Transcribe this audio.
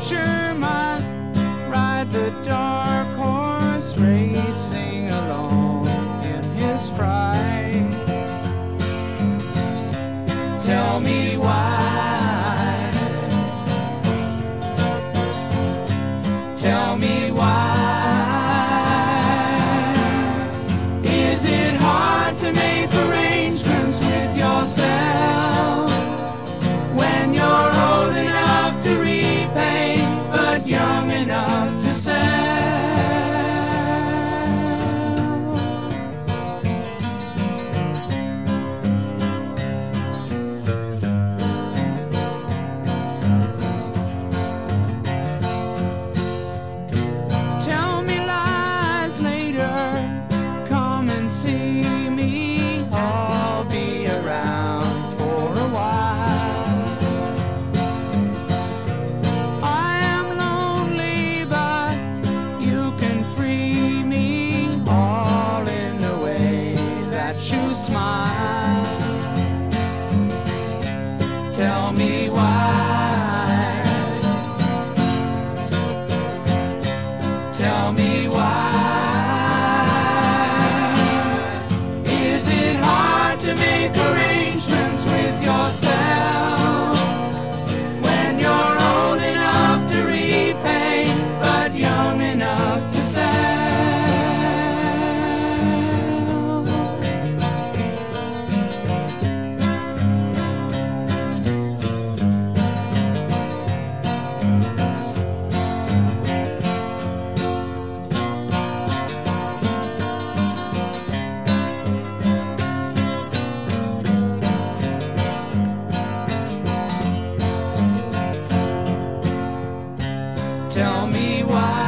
preacher must ride the dark horse, racing along in his fright. Tell me why. Tell me why. Is it hard to make arrangements with yourself when you're old enough to repay, but young enough to sell? Tell me lies later, come and see me, I'll be around for a while. I am lonely, but you can free me, all in the way that you smile. Tell me why. Tell me why. Is it hard to make arrangements with yourself when you're old enough to repay, but young enough to sell? Tell me why.